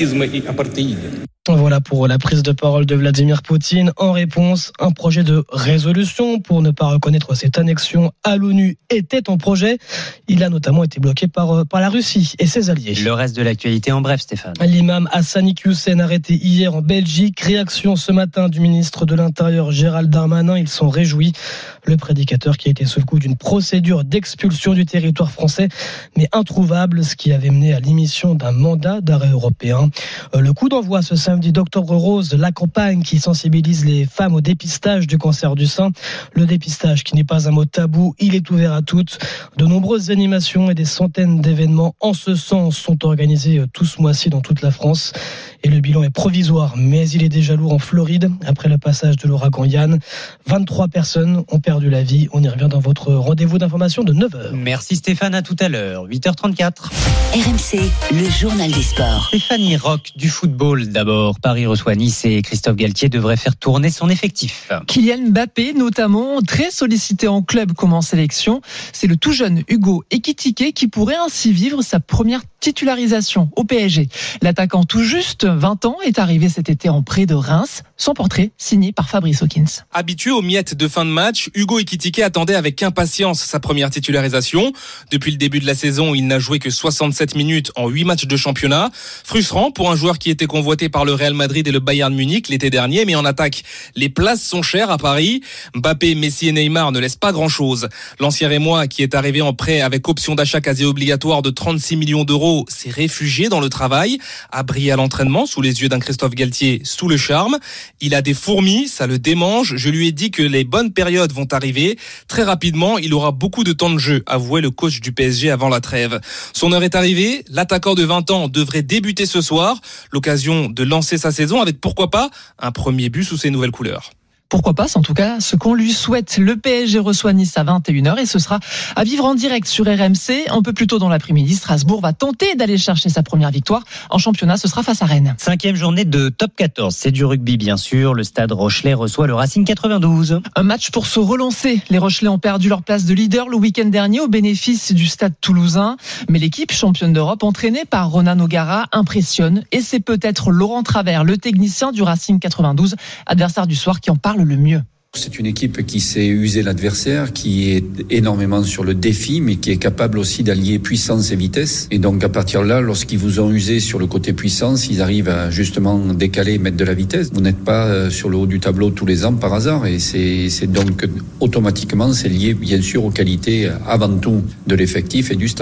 Voilà pour la prise de parole de Vladimir Poutine. En réponse, un projet de résolution pour ne pas reconnaître cette annexion à l'ONU était en projet. Il a notamment été bloqué par, par la Russie et ses alliés. Le reste de l'actualité en bref, Stéphane. L'imam Hassani Hussein arrêté hier en Belgique. Réaction ce matin du ministre de l'Intérieur Gérald Darmanin. Ils sont réjouis. Le prédicateur qui a été sous le coup d'une procédure d'expulsion du territoire français, mais introuvable, ce qui avait mené à l'émission d'un mandat d'arrêt européen. Le coup d'envoi ce samedi d'Octobre Rose, la campagne qui sensibilise les femmes au dépistage du cancer du sein. Le dépistage qui n'est pas un mot tabou, il est ouvert à toutes. De nombreuses animations et des centaines d'événements en ce sens sont organisés tout ce mois-ci dans toute la France. Et le bilan est provisoire, mais il est déjà lourd en Floride. Après le passage de l'ouragan Yann, vingt-trois personnes ont perdu la vie. On y revient dans votre rendez-vous d'information de neuf heures. Merci Stéphane, à tout à l'heure, huit heures trente-quatre. R M C, le journal des sports. Stéphanie Rock du football d'abord. Paris reçoit Nice et Christophe Galtier devrait faire tourner son effectif. Kylian Mbappé notamment, très sollicité en club comme en sélection. C'est le tout jeune Hugo Ekitike qui pourrait ainsi vivre sa première titularisation au P S G. L'attaquant tout juste vingt ans est arrivé cet été en prêt de Reims. Son portrait signé par Fabrice Hawkins. Habitué aux miettes de fin de match, Hugo Ekitike attendait avec impatience sa première titularisation. Depuis le début de la saison, il n'a joué que soixante-sept minutes en huit matchs de championnat. Frustrant pour un joueur qui était convoité par le Real Madrid et le Bayern Munich l'été dernier, mais en attaque, les places sont chères à Paris. Mbappé, Messi et Neymar ne laissent pas grand-chose. L'ancien Rémois, qui est arrivé en prêt avec option d'achat quasi obligatoire de trente-six millions d'euros, s'est réfugié dans le travail, a brillé à l'entraînement sous les yeux d'un Christophe Galtier sous le charme. Il a des fourmis, ça le démange. Je lui ai dit que les bonnes périodes vont arriver. Très rapidement, il aura beaucoup de temps de jeu, avouait le coach du P S G avant la trêve. Son heure est arrivée. L'attaquant de vingt ans devrait débuter ce soir. L'occasion de lancer sa saison avec, pourquoi pas, un premier but sous ses nouvelles couleurs. Pourquoi pas, c'est en tout cas ce qu'on lui souhaite. Le P S G reçoit Nice à vingt et une heures et ce sera à vivre en direct sur R M C. Un peu plus tôt dans l'après-midi, Strasbourg va tenter d'aller chercher sa première victoire. En championnat, ce sera face à Rennes. Cinquième journée de top quatorze. C'est du rugby, bien sûr. Le Stade Rochelais reçoit le Racing quatre-vingt-douze. Un match pour se relancer. Les Rochelais ont perdu leur place de leader le week-end dernier au bénéfice du Stade Toulousain. Mais l'équipe championne d'Europe, entraînée par Ronan O'Gara, impressionne. Et c'est peut-être Laurent Travers, le technicien du Racing quatre-vingt-douze, adversaire du soir, qui en parle le mieux. C'est une équipe qui sait user l'adversaire, qui est énormément sur le défi, mais qui est capable aussi d'allier puissance et vitesse. Et donc à partir de là, lorsqu'ils vous ont usé sur le côté puissance, ils arrivent à justement décaler et mettre de la vitesse. Vous n'êtes pas sur le haut du tableau tous les ans par hasard, et c'est, c'est donc automatiquement c'est lié bien sûr aux qualités avant tout de l'effectif et du staff.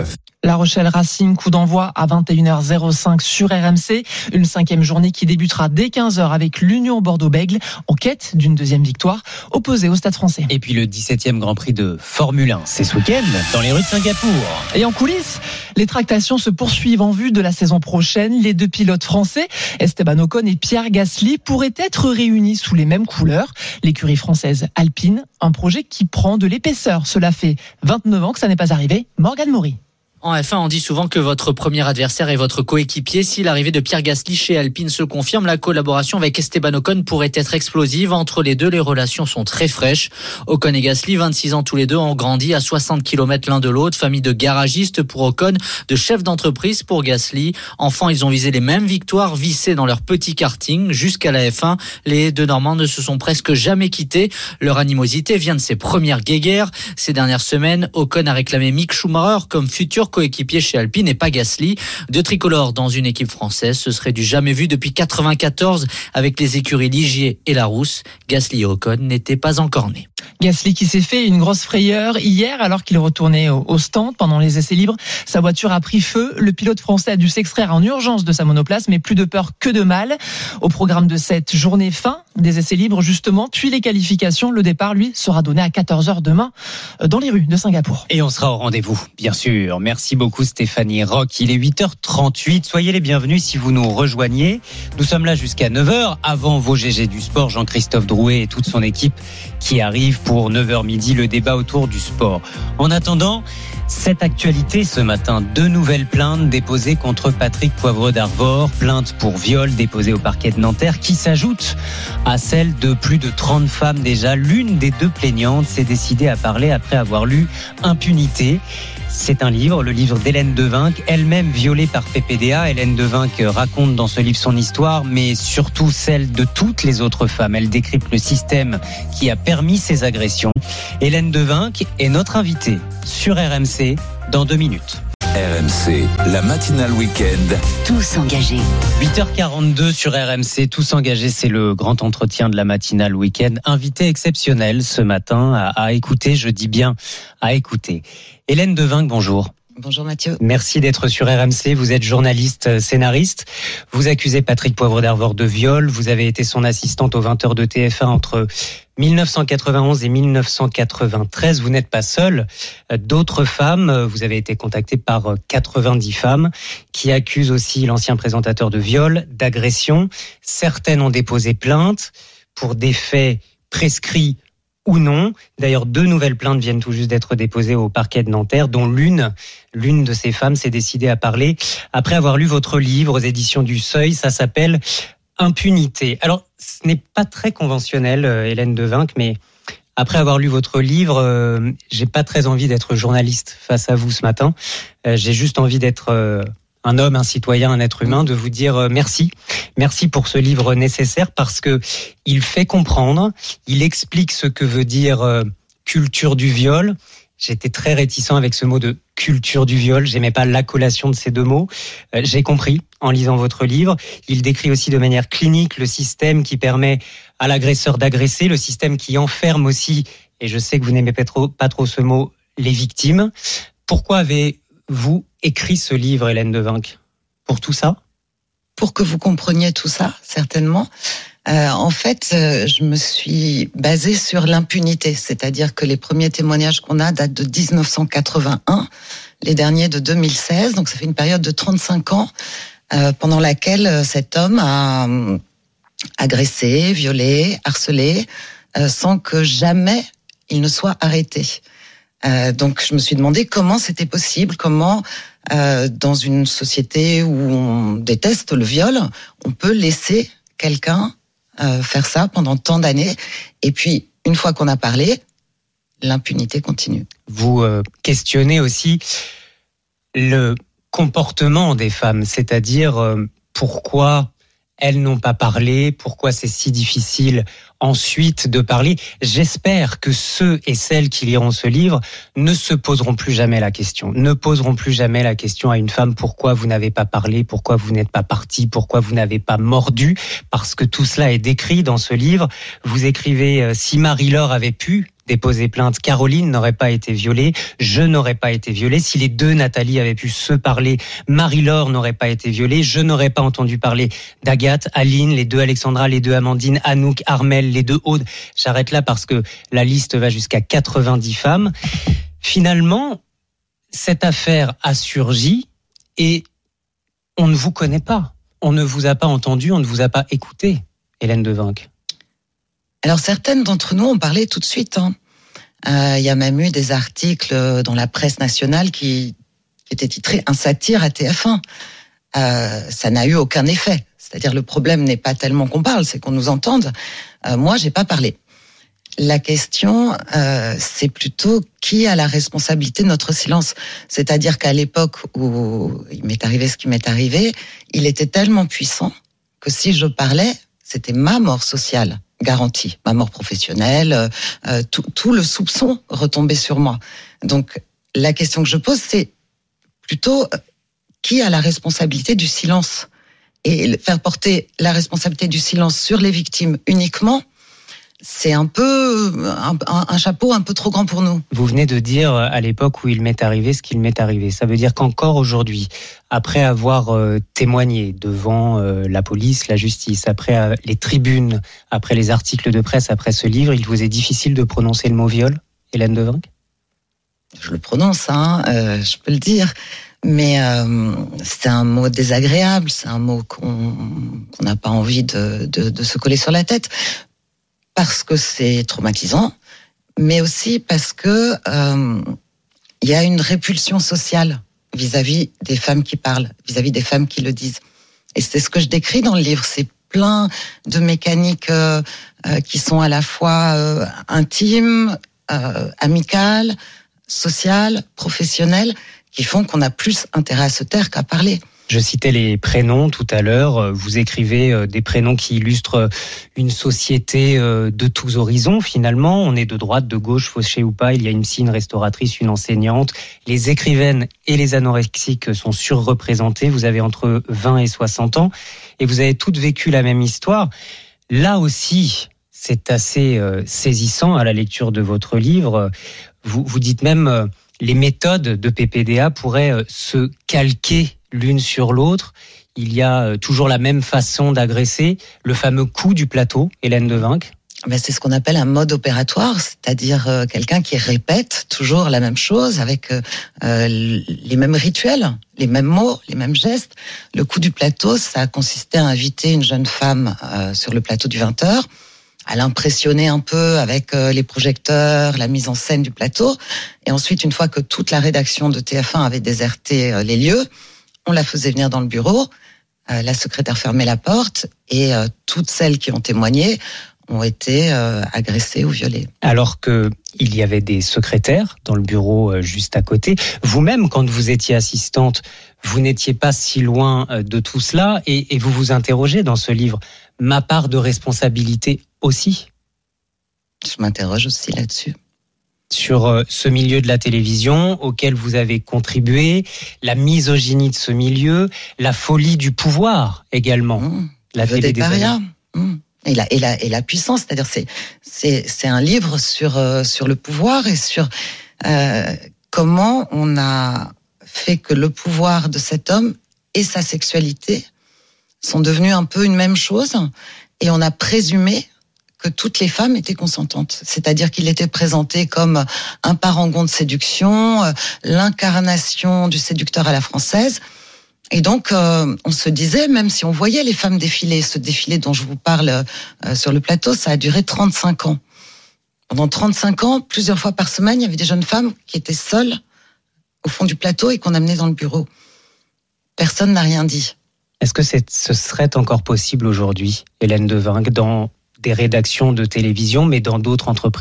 La Rochelle Racing, coup d'envoi à vingt et une heures cinq sur R M C. Une cinquième journée qui débutera dès quinze heures avec l'Union Bordeaux-Bègles en quête d'une deuxième victoire opposée au Stade Français. Et puis le dix-septième Grand Prix de Formule un, c'est ce week-end dans les rues de Singapour. Et en coulisses, les tractations se poursuivent en vue de la saison prochaine. Les deux pilotes français, Esteban Ocon et Pierre Gasly, pourraient être réunis sous les mêmes couleurs. L'écurie française Alpine, un projet qui prend de l'épaisseur. Cela fait vingt-neuf ans que ça n'est pas arrivé. Morgane Maury. En F un, on dit souvent que votre premier adversaire est votre coéquipier. Si l'arrivée de Pierre Gasly chez Alpine se confirme, la collaboration avec Esteban Ocon pourrait être explosive. Entre les deux, les relations sont très fraîches. Ocon et Gasly, vingt-six ans tous les deux, ont grandi à soixante kilomètres l'un de l'autre. Famille de garagistes pour Ocon, de chef d'entreprise pour Gasly. Enfants, ils ont visé les mêmes victoires vissées dans leur petit karting jusqu'à la F un. Les deux Normands ne se sont presque jamais quittés. Leur animosité vient de ses premières guéguerres. Ces dernières semaines, Ocon a réclamé Mick Schumacher comme futur coéquipier chez Alpine et pas Gasly. Deux tricolores dans une équipe française, ce serait du jamais vu depuis quatre-vingt-quatorze avec les écuries Ligier et Larousse. Gasly et Ocon n'étaient pas encore nés. Gasly qui s'est fait une grosse frayeur hier alors qu'il retournait au stand pendant les essais libres. Sa voiture a pris feu. Le pilote français a dû s'extraire en urgence de sa monoplace, mais plus de peur que de mal. Au programme de cette journée fin des essais libres justement, puis les qualifications. Le départ, lui, sera donné à quatorze heures demain dans les rues de Singapour. Et on sera au rendez-vous, bien sûr. Merci beaucoup Stéphanie Roch. Il est huit heures trente-huit. Soyez les bienvenus si vous nous rejoignez. Nous sommes là jusqu'à neuf heures avant vos G G du sport. Jean-Christophe Drouet et toute son équipe qui arrive pour neuf heures midi, le débat autour du sport. En attendant, cette actualité ce matin, deux nouvelles plaintes déposées contre Patrick Poivre d'Arvor, plainte pour viol déposée au parquet de Nanterre qui s'ajoute à celle de plus de trente femmes déjà. L'une des deux plaignantes s'est décidée à parler après avoir lu Impunité. C'est un livre, le livre d'Hélène Devinck, elle-même violée par P P D A. Hélène Devinck raconte dans ce livre son histoire, mais surtout celle de toutes les autres femmes. Elle décrypte le système qui a permis ces agressions. Hélène Devinck est notre invitée sur R M C dans deux minutes. R M C, la matinale week-end. Tous engagés. huit heures quarante-deux sur R M C, Tous engagés, c'est le grand entretien de la matinale week-end. Invité exceptionnel ce matin à, à écouter, je dis bien à écouter. Hélène Devinck, bonjour. Bonjour Mathieu. Merci d'être sur R M C. Vous êtes journaliste, scénariste. Vous accusez Patrick Poivre d'Arvor de viol. Vous avez été son assistante aux vingt heures de T F un entre dix-neuf cent quatre-vingt-onze et dix-neuf cent quatre-vingt-treize. Vous n'êtes pas seule. D'autres femmes, vous avez été contactée par quatre-vingt-dix femmes qui accusent aussi l'ancien présentateur de viol, d'agression. Certaines ont déposé plainte pour des faits prescrits ou non. D'ailleurs, deux nouvelles plaintes viennent tout juste d'être déposées au parquet de Nanterre, dont l'une, l'une de ces femmes s'est décidée à parler après avoir lu votre livre aux éditions du Seuil. Ça s'appelle Impunité. Alors, ce n'est pas très conventionnel, Hélène Devinck, mais après avoir lu votre livre, euh, j'ai pas très envie d'être journaliste face à vous ce matin. Euh, j'ai juste envie d'être euh, un homme, un citoyen, un être humain, de vous dire euh, merci. Merci pour ce livre nécessaire parce que il fait comprendre, il explique ce que veut dire euh, culture du viol. J'étais très réticent avec ce mot de culture du viol. J'aimais pas l'accolation de ces deux mots. Euh, j'ai compris en lisant votre livre. Il décrit aussi de manière clinique le système qui permet à l'agresseur d'agresser, le système qui enferme aussi, et je sais que vous n'aimez pas trop, pas trop ce mot, les victimes. Pourquoi avez-vous écrit ce livre, Hélène Devinck ? Pour tout ça ? Pour que vous compreniez tout ça, certainement. Euh, en fait, euh, je me suis basée sur l'impunité, c'est-à-dire que les premiers témoignages qu'on a datent de dix-neuf cent quatre-vingt-un, les derniers de deux mille seize, donc ça fait une période de trente-cinq ans euh, pendant laquelle cet homme a euh, agressé, violé, harcelé, euh, sans que jamais il ne soit arrêté. Euh, donc je me suis demandé comment c'était possible, comment euh, dans une société où on déteste le viol, on peut laisser quelqu'un euh, faire ça pendant tant d'années. Et puis une fois qu'on a parlé, l'impunité continue. Vous euh, questionnez aussi le comportement des femmes, c'est-à-dire euh, pourquoi elles n'ont pas parlé, pourquoi c'est si difficile ensuite de parler. J'espère que ceux et celles qui liront ce livre ne se poseront plus jamais la question, ne poseront plus jamais la question à une femme pourquoi vous n'avez pas parlé, pourquoi vous n'êtes pas parti, pourquoi vous n'avez pas mordu, parce que tout cela est décrit dans ce livre. Vous écrivez « Si Marie-Laure avait pu », déposé plainte, Caroline n'aurait pas été violée, je n'aurais pas été violée. Si les deux Nathalie avaient pu se parler, Marie-Laure n'aurait pas été violée, je n'aurais pas entendu parler d'Agathe, Aline, les deux Alexandra, les deux Amandine, Anouk, Armelle, les deux Aude. J'arrête là parce que la liste va jusqu'à quatre-vingt-dix femmes. Finalement, cette affaire a surgi et on ne vous connaît pas. On ne vous a pas entendu, on ne vous a pas écouté, Hélène Devinck. Alors certaines d'entre nous ont parlé tout de suite. Hein. Euh, il y a même eu des articles dans la presse nationale qui, qui étaient titrés « Un satire à T F un ». Euh, ça n'a eu aucun effet. C'est-à-dire le problème n'est pas tellement qu'on parle, c'est qu'on nous entende. Euh, moi, j'ai pas parlé. La question, euh, c'est plutôt qui a la responsabilité de notre silence. C'est-à-dire qu'à l'époque où il m'est arrivé ce qui m'est arrivé, il était tellement puissant que si je parlais, c'était ma mort sociale garantie, ma mort professionnelle, euh, tout, tout le soupçon retombait sur moi. Donc la question que je pose, c'est plutôt euh, qui a la responsabilité du silence ? Et faire porter la responsabilité du silence sur les victimes uniquement, c'est un peu un, un chapeau un peu trop grand pour nous. Vous venez de dire à l'époque où il m'est arrivé ce qu'il m'est arrivé. Ça veut dire qu'encore aujourd'hui, après avoir euh, témoigné devant euh, la police, la justice, après euh, les tribunes, après les articles de presse, après ce livre, il vous est difficile de prononcer le mot viol, Hélène Devinck ? Je le prononce, hein, euh, je peux le dire. Mais euh, c'est un mot désagréable, c'est un mot qu'on qu'on n'a pas envie de, de, de se coller sur la tête. Parce que c'est traumatisant, mais aussi parce que euh, il y a une répulsion sociale vis-à-vis des femmes qui parlent, vis-à-vis des femmes qui le disent. Et c'est ce que je décris dans le livre. C'est plein de mécaniques euh, euh, qui sont à la fois euh, intimes, euh, amicales, sociales, professionnelles, qui font qu'on a plus intérêt à se taire qu'à parler. Je citais les prénoms tout à l'heure. Vous écrivez des prénoms qui illustrent une société de tous horizons, finalement. On est de droite, de gauche, fauché ou pas. Il y a une psy, une restauratrice, une enseignante. Les écrivaines et les anorexiques sont surreprésentés. Vous avez entre vingt et soixante ans et vous avez toutes vécu la même histoire. Là aussi, c'est assez saisissant à la lecture de votre livre. Vous, vous dites même les méthodes de P P D A pourraient se calquer l'une sur l'autre. Il y a toujours la même façon d'agresser, le fameux coup du plateau, Hélène Devinck. Ben c'est ce qu'on appelle un mode opératoire, c'est-à-dire euh, quelqu'un qui répète toujours la même chose avec euh, les mêmes rituels, les mêmes mots, les mêmes gestes. Le coup du plateau, ça a consisté à inviter une jeune femme euh, sur le plateau du vingt heures, à l'impressionner un peu avec euh, les projecteurs, la mise en scène du plateau, et ensuite, une fois que toute la rédaction de T F un avait déserté euh, les lieux, on la faisait venir dans le bureau, euh, la secrétaire fermait la porte et euh, toutes celles qui ont témoigné ont été euh, agressées ou violées. Alors que il y avait des secrétaires dans le bureau euh, juste à côté. Vous-même, quand vous étiez assistante, vous n'étiez pas si loin euh, de tout cela et, et vous vous interrogez dans ce livre. Ma part de responsabilité aussi ? Je m'interroge aussi là-dessus. Sur ce milieu de la télévision auquel vous avez contribué, la misogynie de ce milieu, la folie du pouvoir également. Mmh, la télé des parias. Mmh. Et la, et la, et la puissance, c'est-à-dire c'est, c'est, c'est un livre sur, euh, sur le pouvoir et sur euh, comment on a fait que le pouvoir de cet homme et sa sexualité sont devenus un peu une même chose et on a présumé que toutes les femmes étaient consentantes. C'est-à-dire qu'il était présenté comme un parangon de séduction, l'incarnation du séducteur à la française. Et donc, euh, on se disait, même si on voyait les femmes défiler, ce défilé dont je vous parle euh, sur le plateau, ça a duré trente-cinq ans. Pendant trente-cinq ans, plusieurs fois par semaine, il y avait des jeunes femmes qui étaient seules au fond du plateau et qu'on amenait dans le bureau. Personne n'a rien dit. Est-ce que c'est, ce serait encore possible aujourd'hui, Hélène Devinck, dans des rédactions de télévision, mais dans d'autres entreprises ?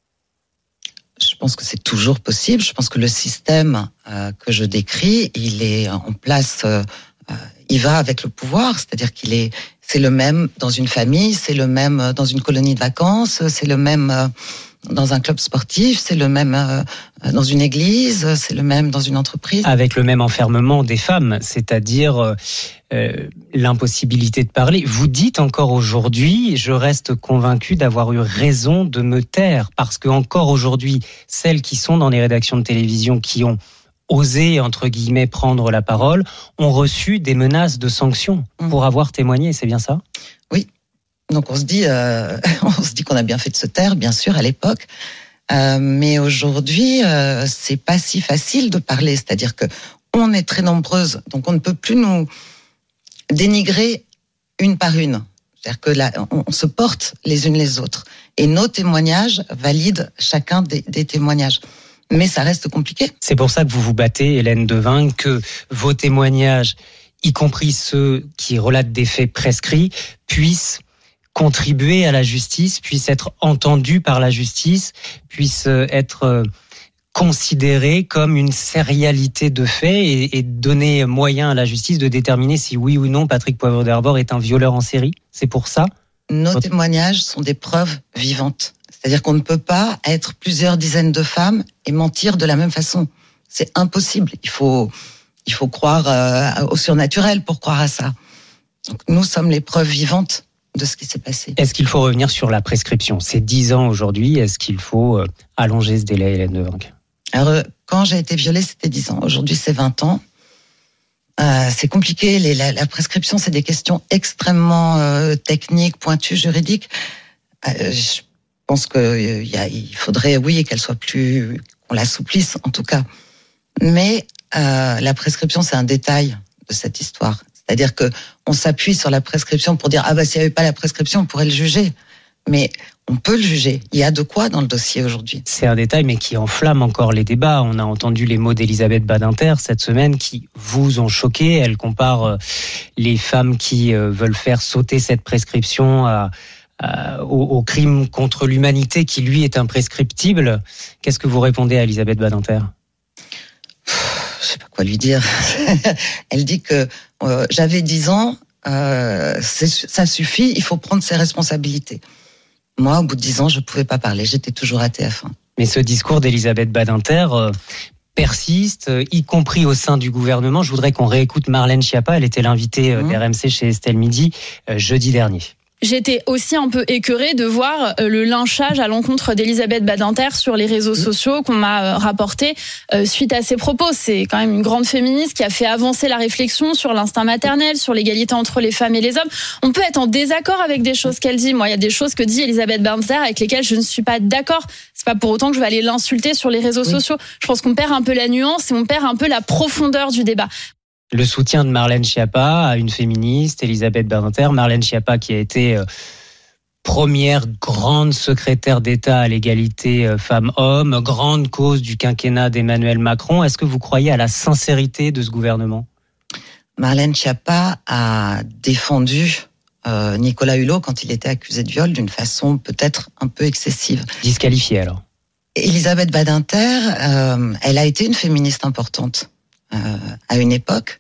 Je pense que c'est toujours possible. Je pense que le système euh, que je décris, il est en place, euh, il va avec le pouvoir, c'est-à-dire qu'il est, c'est le même dans une famille, c'est le même dans une colonie de vacances, c'est le même dans un club sportif, c'est le même euh, dans une église, c'est le même dans une entreprise. Avec le même enfermement des femmes, c'est-à-dire euh, l'impossibilité de parler. Vous dites encore aujourd'hui, je reste convaincu d'avoir eu raison de me taire, parce que encore aujourd'hui, celles qui sont dans les rédactions de télévision, qui ont osé, entre guillemets, prendre la parole, ont reçu des menaces de sanctions pour avoir témoigné, c'est bien ça ? Oui. Donc on se dit, euh, on se dit qu'on a bien fait de se taire, bien sûr, à l'époque. Euh, mais aujourd'hui, euh, c'est pas si facile de parler. C'est-à-dire que on est très nombreuses, donc on ne peut plus nous dénigrer une par une. C'est-à-dire que là, on, on se porte les unes les autres, et nos témoignages valident chacun des, des témoignages. Mais ça reste compliqué. C'est pour ça que vous vous battez, Hélène Devingue, que vos témoignages, y compris ceux qui relatent des faits prescrits, puissent contribuer à la justice, puissent être entendus par la justice, puissent être considérés comme une sérialité de faits et, et donner moyen à la justice de déterminer si oui ou non Patrick Poivre d'Arvor est un violeur en série. C'est pour ça ? Nos Votre... témoignages sont des preuves vivantes. C'est-à-dire qu'on ne peut pas être plusieurs dizaines de femmes et mentir de la même façon. C'est impossible. Il faut, il faut croire euh, au surnaturel pour croire à ça. Donc, nous sommes les preuves vivantes de ce qui s'est passé. Est-ce qu'il faut revenir sur la prescription ? C'est dix ans aujourd'hui. Est-ce qu'il faut euh, allonger ce délai, Hélène Devingue ? Alors, quand j'ai été violée, c'était dix ans. Aujourd'hui, c'est vingt ans. Euh, c'est compliqué. Les, la, la prescription, c'est des questions extrêmement euh, techniques, pointues, juridiques. Euh, je Je pense qu'il y a, il faudrait, oui, qu'elle soit plus, qu'on l'assouplisse en tout cas. Mais euh, la prescription, c'est un détail de cette histoire. C'est-à-dire que on s'appuie sur la prescription pour dire ah bah s'il n'y avait pas la prescription, on pourrait le juger. Mais on peut le juger. Il y a de quoi dans le dossier aujourd'hui. C'est un détail, mais qui enflamme encore les débats. On a entendu les mots d'Elisabeth Badinter cette semaine qui vous ont choqué. Elle compare les femmes qui veulent faire sauter cette prescription à Euh, au, au crime contre l'humanité qui, lui, est imprescriptible. Qu'est-ce que vous répondez à Elisabeth Badinter ? Je sais pas quoi lui dire. Elle dit que euh, j'avais dix ans, euh, c'est, ça suffit, il faut prendre ses responsabilités. Moi, au bout de dix ans, je pouvais pas parler, j'étais toujours à T F un. Mais ce discours d'Elisabeth Badinter euh, persiste, euh, y compris au sein du gouvernement. Je voudrais qu'on réécoute Marlène Schiappa. Elle était l'invitée euh, mmh. d'R M C chez Estelle Midi euh, jeudi dernier. J'étais aussi un peu écœurée de voir le lynchage à l'encontre d'Elisabeth Badinter sur les réseaux sociaux qu'on m'a rapporté suite à ses propos. C'est quand même une grande féministe qui a fait avancer la réflexion sur l'instinct maternel, sur l'égalité entre les femmes et les hommes. On peut être en désaccord avec des choses qu'elle dit. Moi, il y a des choses que dit Elisabeth Badinter avec lesquelles je ne suis pas d'accord. C'est pas pour autant que je vais aller l'insulter sur les réseaux oui. sociaux. Je pense qu'on perd un peu la nuance et on perd un peu la profondeur du débat. Le soutien de Marlène Schiappa à une féministe, Elisabeth Badinter. Marlène Schiappa qui a été euh, première grande secrétaire d'État à l'égalité euh, femmes-hommes, grande cause du quinquennat d'Emmanuel Macron. Est-ce que vous croyez à la sincérité de ce gouvernement ? Marlène Schiappa a défendu euh, Nicolas Hulot quand il était accusé de viol d'une façon peut-être un peu excessive. Disqualifiée alors ? Elisabeth Badinter, euh, elle a été une féministe importante. Euh, à une époque.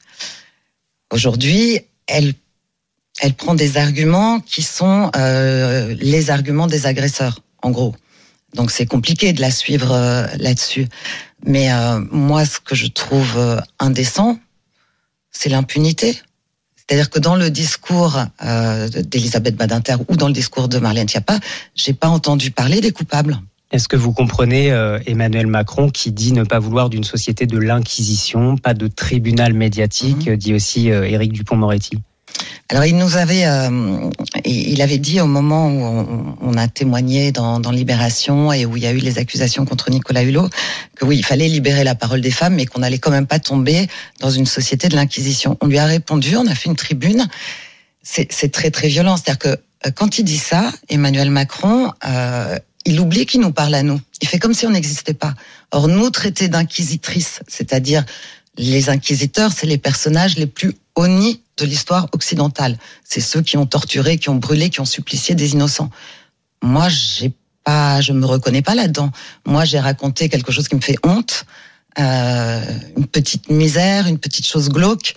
Aujourd'hui, elle, elle prend des arguments qui sont euh, les arguments des agresseurs, en gros. Donc c'est compliqué de la suivre euh, là-dessus. Mais euh, moi, ce que je trouve euh, indécent, c'est l'impunité. C'est-à-dire que dans le discours euh, d'Elisabeth Badinter ou dans le discours de Marlène Schiappa, j'ai pas entendu parler des coupables. Est-ce que vous comprenez euh, Emmanuel Macron qui dit ne pas vouloir d'une société de l'inquisition, pas de tribunal médiatique, mmh. dit aussi euh, Éric Dupond-Moretti ? Alors il nous avait, euh, il avait dit au moment où on, on a témoigné dans, dans Libération et où il y a eu les accusations contre Nicolas Hulot, que oui, il fallait libérer la parole des femmes, mais qu'on n'allait quand même pas tomber dans une société de l'inquisition. On lui a répondu, on a fait une tribune. C'est, c'est très très violent. C'est-à-dire que quand il dit ça, Emmanuel Macron, euh, il oublie qu'il nous parle à nous. Il fait comme si on n'existait pas. Or, nous traiter d'inquisitrices, c'est-à-dire les inquisiteurs, c'est les personnages les plus honnis de l'histoire occidentale. C'est ceux qui ont torturé, qui ont brûlé, qui ont supplicié des innocents. Moi, j'ai pas, je me reconnais pas là-dedans. Moi, j'ai raconté quelque chose qui me fait honte, euh, une petite misère, une petite chose glauque.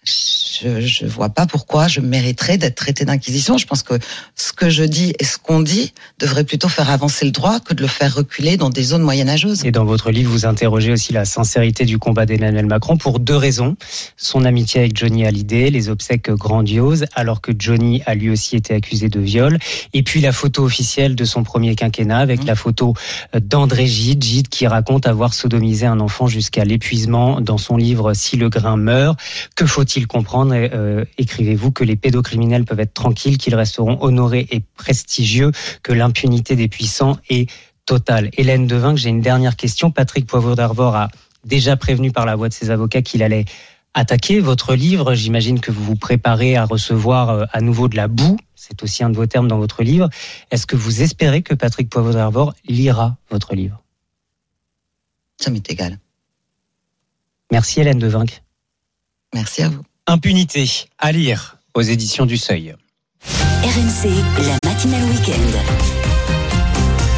je je vois pas pourquoi je mériterais d'être traité d'inquisition. Je pense que ce que je dis et ce qu'on dit devrait plutôt faire avancer le droit que de le faire reculer dans des zones moyenâgeuses. Et dans votre livre, vous interrogez aussi la sincérité du combat d'Emmanuel Macron pour deux raisons. Son amitié avec Johnny Hallyday, les obsèques grandioses, alors que Johnny a lui aussi été accusé de viol. Et puis la photo officielle de son premier quinquennat avec mmh. la photo d'André Gide, Gide qui raconte avoir sodomisé un enfant jusqu'à l'épuisement dans son livre « Si le grain meurt ». Que faut-il comprendre ? euh, Écrivez-vous que les pédocriminels peuvent être tranquilles, qu'ils resteront honorés et prestigieux, que l'impunité des puissants est totale. Hélène Devinck, j'ai une dernière question. Patrick Poivre d'Arvor a déjà prévenu par la voix de ses avocats qu'il allait attaquer votre livre. J'imagine que vous vous préparez à recevoir à nouveau de la boue. C'est aussi un de vos termes dans votre livre. Est-ce que vous espérez que Patrick Poivre d'Arvor lira votre livre ? Ça m'est égal. Merci Hélène Devinck. Merci à vous. Impunité, à lire aux éditions du Seuil. R M C, la matinale week-end.